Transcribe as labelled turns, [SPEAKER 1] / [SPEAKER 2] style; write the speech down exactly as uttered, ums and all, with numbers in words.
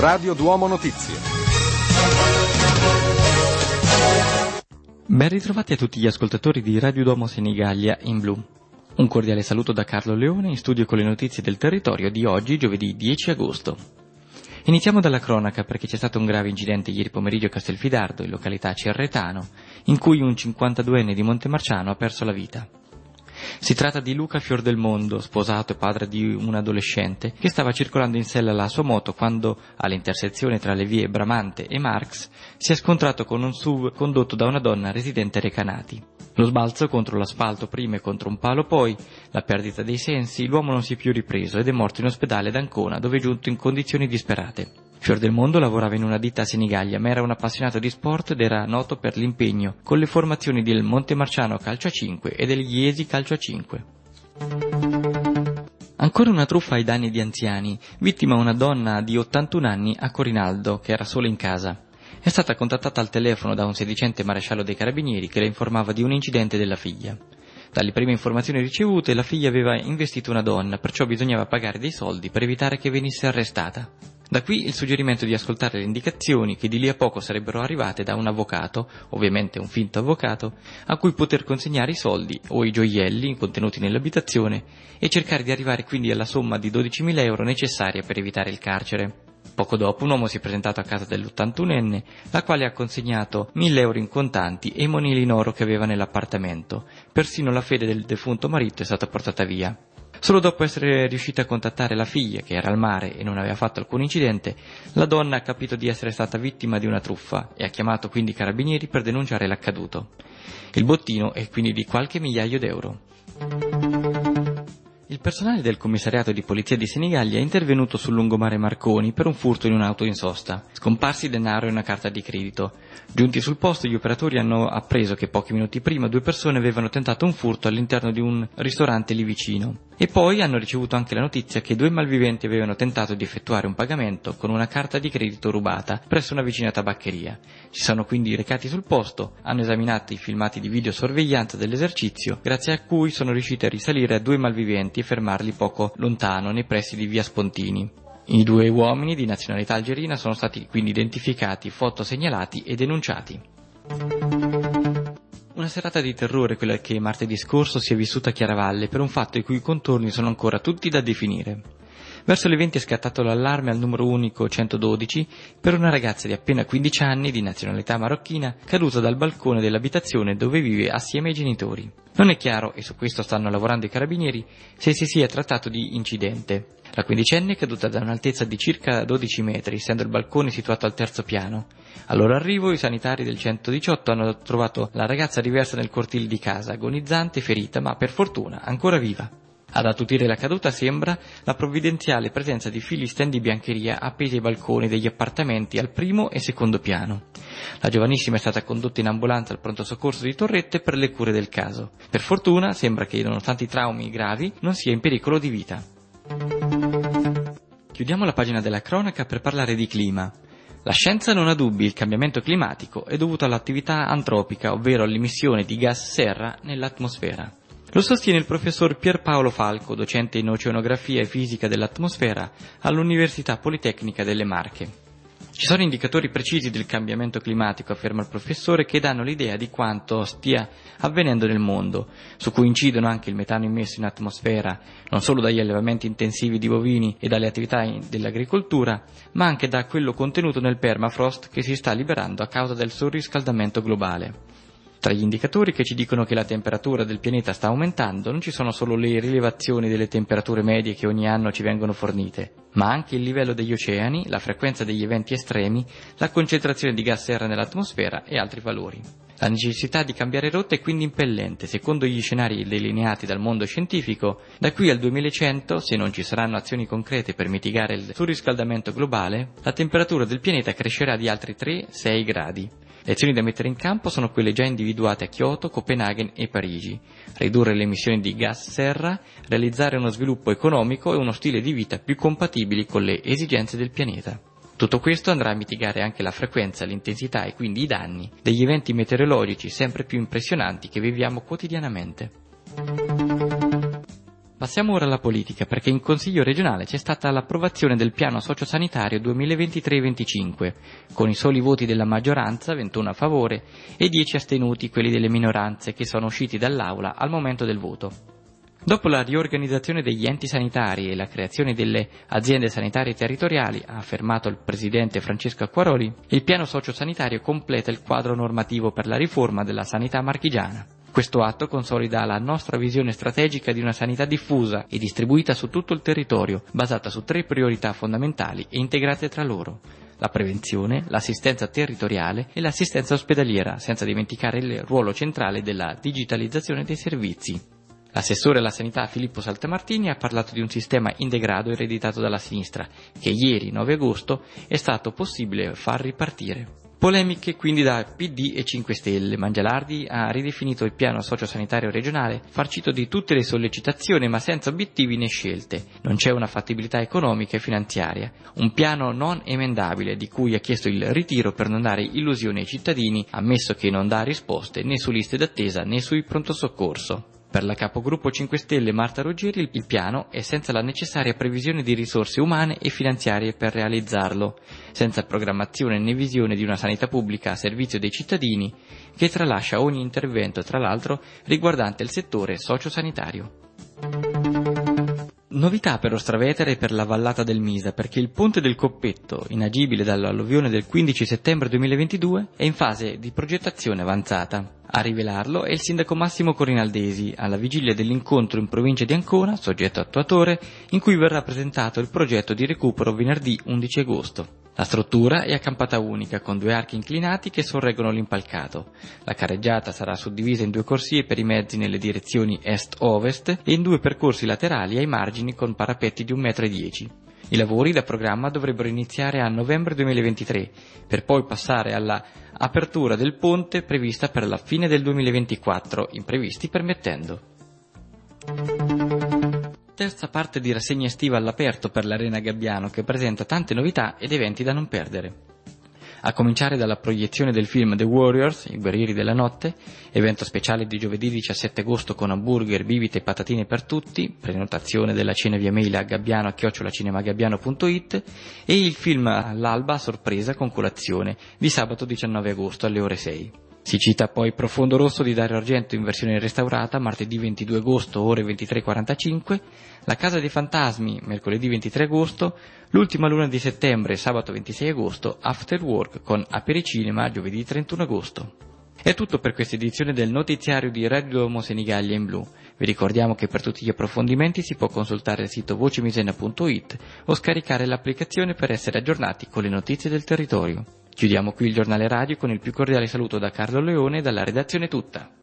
[SPEAKER 1] Radio Duomo Notizie.
[SPEAKER 2] Ben ritrovati a tutti gli ascoltatori di Radio Duomo Senigallia in blu. Un cordiale saluto da Carlo Leone in studio con le notizie del territorio di oggi, giovedì dieci agosto. Iniziamo dalla cronaca perché c'è stato un grave incidente ieri pomeriggio a Castelfidardo, in località Cerretano, in cui un cinquantaduenne di Montemarciano ha perso la vita. Si tratta di Luca Fiordelmondo, sposato e padre di un adolescente, che stava circolando in sella alla sua moto quando, all'intersezione tra le vie Bramante e Marx, si è scontrato con un S U V condotto da una donna residente a Recanati. Lo sbalzo contro l'asfalto prima e contro un palo poi, la perdita dei sensi, l'uomo non si è più ripreso ed è morto in ospedale ad Ancona, dove è giunto in condizioni disperate. Fiordelmondo lavorava in una ditta a Senigallia, ma era un appassionato di sport ed era noto per l'impegno con le formazioni del Montemarciano Calcio a cinque e del Iesi Calcio a cinque. Ancora una truffa ai danni di anziani, vittima una donna di ottantuno anni a Corinaldo, che era sola in casa. È stata contattata al telefono da un sedicente maresciallo dei carabinieri che le informava di un incidente della figlia. Dalle prime informazioni ricevute, la figlia aveva investito una donna, perciò bisognava pagare dei soldi per evitare che venisse arrestata. Da qui il suggerimento di ascoltare le indicazioni che di lì a poco sarebbero arrivate da un avvocato, ovviamente un finto avvocato, a cui poter consegnare i soldi o i gioielli contenuti nell'abitazione e cercare di arrivare quindi alla somma di dodicimila euro necessaria per evitare il carcere. Poco dopo un uomo si è presentato a casa dell'ottantunenne, la quale ha consegnato mille euro in contanti e i monili in oro che aveva nell'appartamento. Persino la fede del defunto marito è stata portata via. Solo dopo essere riuscita a contattare la figlia, che era al mare e non aveva fatto alcun incidente, la donna ha capito di essere stata vittima di una truffa e ha chiamato quindi i carabinieri per denunciare l'accaduto. Il bottino è quindi di qualche migliaio d'euro. Il personale del commissariato di polizia di Senigallia è intervenuto sul lungomare Marconi per un furto in un'auto in sosta. Scomparsi denaro e una carta di credito. Giunti sul posto, gli operatori hanno appreso che pochi minuti prima due persone avevano tentato un furto all'interno di un ristorante lì vicino. E poi hanno ricevuto anche la notizia che due malviventi avevano tentato di effettuare un pagamento con una carta di credito rubata presso una vicina tabaccheria. Si sono quindi recati sul posto, hanno esaminato i filmati di videosorveglianza dell'esercizio, grazie a cui sono riusciti a risalire a due malviventi e fermarli poco lontano, nei pressi di via Spontini. I due uomini di nazionalità algerina sono stati quindi identificati, fotosegnalati e denunciati. Una serata di terrore quella che martedì scorso si è vissuta a Chiaravalle per un fatto i cui contorni sono ancora tutti da definire. Verso le venti è scattato l'allarme al numero unico centododici per una ragazza di appena quindici anni di nazionalità marocchina caduta dal balcone dell'abitazione dove vive assieme ai genitori. Non è chiaro, e su questo stanno lavorando i carabinieri, se si sia trattato di incidente. La quindicenne è caduta da un'altezza di circa dodici metri, essendo il balcone situato al terzo piano. Al loro arrivo i sanitari del centodiciotto hanno trovato la ragazza riversa nel cortile di casa, agonizzante e ferita, ma per fortuna ancora viva. Ad attutire la caduta sembra la provvidenziale presenza di fili sten di biancheria appesi ai balconi degli appartamenti al primo e secondo piano. La giovanissima è stata condotta in ambulanza al pronto soccorso di Torrette per le cure del caso. Per fortuna sembra che, nonostante i traumi gravi, non sia in pericolo di vita. Chiudiamo la pagina della cronaca per parlare di clima. La scienza non ha dubbi, il cambiamento climatico è dovuto all'attività antropica, ovvero all'emissione di gas serra nell'atmosfera. Lo sostiene il professor Pierpaolo Falco, docente in oceanografia e fisica dell'atmosfera all'Università Politecnica delle Marche. Ci sono indicatori precisi del cambiamento climatico, afferma il professore, che danno l'idea di quanto stia avvenendo nel mondo, su cui incidono anche il metano immesso in atmosfera, non solo dagli allevamenti intensivi di bovini e dalle attività dell'agricoltura, ma anche da quello contenuto nel permafrost che si sta liberando a causa del surriscaldamento globale. Tra gli indicatori che ci dicono che la temperatura del pianeta sta aumentando non ci sono solo le rilevazioni delle temperature medie che ogni anno ci vengono fornite, ma anche il livello degli oceani, la frequenza degli eventi estremi, la concentrazione di gas serra nell'atmosfera e altri valori. La necessità di cambiare rotta è quindi impellente. Secondo gli scenari delineati dal mondo scientifico, da qui al duemilacento, se non ci saranno azioni concrete per mitigare il surriscaldamento globale, la temperatura del pianeta crescerà di altri tre sei gradi. Le azioni da mettere in campo sono quelle già individuate a Kyoto, Copenaghen e Parigi: ridurre le emissioni di gas serra, realizzare uno sviluppo economico e uno stile di vita più compatibili con le esigenze del pianeta. Tutto questo andrà a mitigare anche la frequenza, l'intensità e quindi i danni degli eventi meteorologici sempre più impressionanti che viviamo quotidianamente. Passiamo ora alla politica, perché in Consiglio regionale c'è stata l'approvazione del piano sociosanitario duemilaventitré venticinque, con i soli voti della maggioranza, ventuno a favore, e dieci astenuti, quelli delle minoranze, che sono usciti dall'aula al momento del voto. Dopo la riorganizzazione degli enti sanitari e la creazione delle aziende sanitarie territoriali, ha affermato il presidente Francesco Acquaroli, il piano sociosanitario completa il quadro normativo per la riforma della sanità marchigiana. Questo atto consolida la nostra visione strategica di una sanità diffusa e distribuita su tutto il territorio, basata su tre priorità fondamentali e integrate tra loro: la prevenzione, l'assistenza territoriale e l'assistenza ospedaliera, senza dimenticare il ruolo centrale della digitalizzazione dei servizi. L'assessore alla sanità Filippo Saltamartini ha parlato di un sistema integrato ereditato dalla sinistra, che ieri, nove agosto, è stato possibile far ripartire. Polemiche quindi da P D e cinque Stelle. Mangialardi ha ridefinito il piano sociosanitario regionale, farcito di tutte le sollecitazioni ma senza obiettivi né scelte. Non c'è una fattibilità economica e finanziaria. Un piano non emendabile di cui ha chiesto il ritiro per non dare illusioni ai cittadini, ammesso che non dà risposte né su liste d'attesa né sui pronto soccorso. Per la capogruppo cinque Stelle Marta Ruggeri il piano è senza la necessaria previsione di risorse umane e finanziarie per realizzarlo, senza programmazione né visione di una sanità pubblica a servizio dei cittadini, che tralascia ogni intervento, tra l'altro, riguardante il settore sociosanitario. Novità per Ostravetere e per la vallata del Misa, perché il ponte del Coppetto, inagibile dall'alluvione del quindici settembre duemilaventidue, è in fase di progettazione avanzata. A rivelarlo è il sindaco Massimo Corinaldesi, alla vigilia dell'incontro in provincia di Ancona, soggetto attuatore, in cui verrà presentato il progetto di recupero venerdì undici agosto. La struttura è a campata unica, con due archi inclinati che sorreggono l'impalcato. La carreggiata sarà suddivisa in due corsie per i mezzi nelle direzioni est-ovest e in due percorsi laterali ai margini con parapetti di un metro e dieci. I lavori da programma dovrebbero iniziare a novembre duemilaventitré, per poi passare alla apertura del ponte prevista per la fine del duemilaventiquattro, imprevisti permettendo. Terza parte di rassegna estiva all'aperto per l'Arena Gabbiano, che presenta tante novità ed eventi da non perdere. A cominciare dalla proiezione del film The Warriors, i guerrieri della notte, evento speciale di giovedì diciassette agosto con hamburger, bibite e patatine per tutti, prenotazione della cena via mail a gabbiano chiocciola cinemagabbiano punto it, e il film all'alba a sorpresa con colazione di sabato diciannove agosto alle ore sei. Si cita poi Profondo Rosso di Dario Argento in versione restaurata martedì ventidue agosto ore ventitré e quarantacinque, La Casa dei Fantasmi mercoledì ventitré agosto, L'ultima luna di settembre sabato ventisei agosto, After Work con Apericinema giovedì trentuno agosto. È tutto per questa edizione del notiziario di Radio Domo Senigallia in blu. Vi ricordiamo che per tutti gli approfondimenti si può consultare il sito voce misena punto it o scaricare l'applicazione per essere aggiornati con le notizie del territorio. Chiudiamo qui il giornale radio con il più cordiale saluto da Carlo Leone e dalla redazione tutta.